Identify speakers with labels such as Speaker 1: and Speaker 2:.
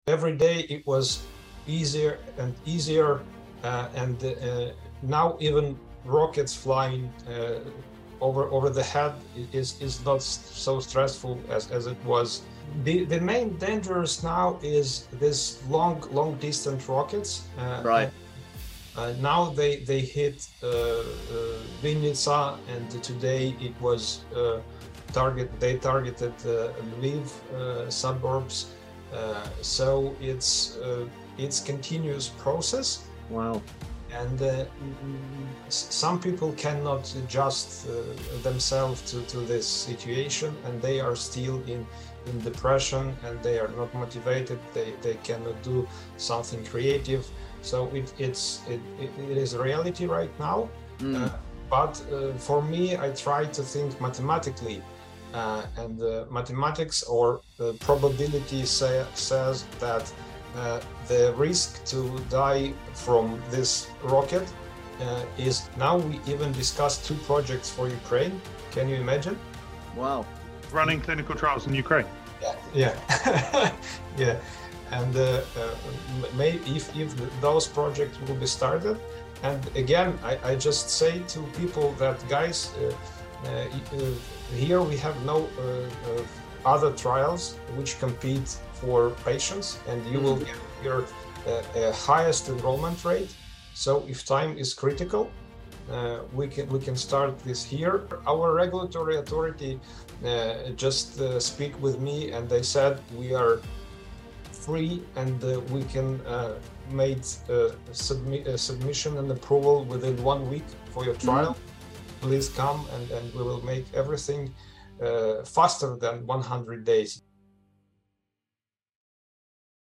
Speaker 1: Every day it was easier and easier, and now even rockets flying over the head is not so stressful as it was. The main dangers now is this long distance rockets.
Speaker 2: Right.
Speaker 1: Now they hit Vinnytsia, and today it was they targeted Lviv suburbs. So it's continuous process.
Speaker 2: Wow.
Speaker 1: And some people cannot adjust themselves to this situation, and they are still in depression, and they are not motivated. They cannot do something creative. So it is a reality right now. But for me, I try to think mathematically, and mathematics or probability says that the risk to die from this rocket is now. We even discussed 2 projects for Ukraine. Can you imagine?
Speaker 2: Wow.
Speaker 3: Running clinical trials in Ukraine.
Speaker 1: Yeah. Yeah. And maybe if those projects will be started, and again, I just say to people that, guys, here we have no other trials which compete for patients, and you will get your highest enrollment rate. So if time is critical, we can start this here. Our regulatory authority just speak with me, and they said we are free, and we can make submission and approval within 1 week for your trial. Please come, and we will make everything faster than 100 days.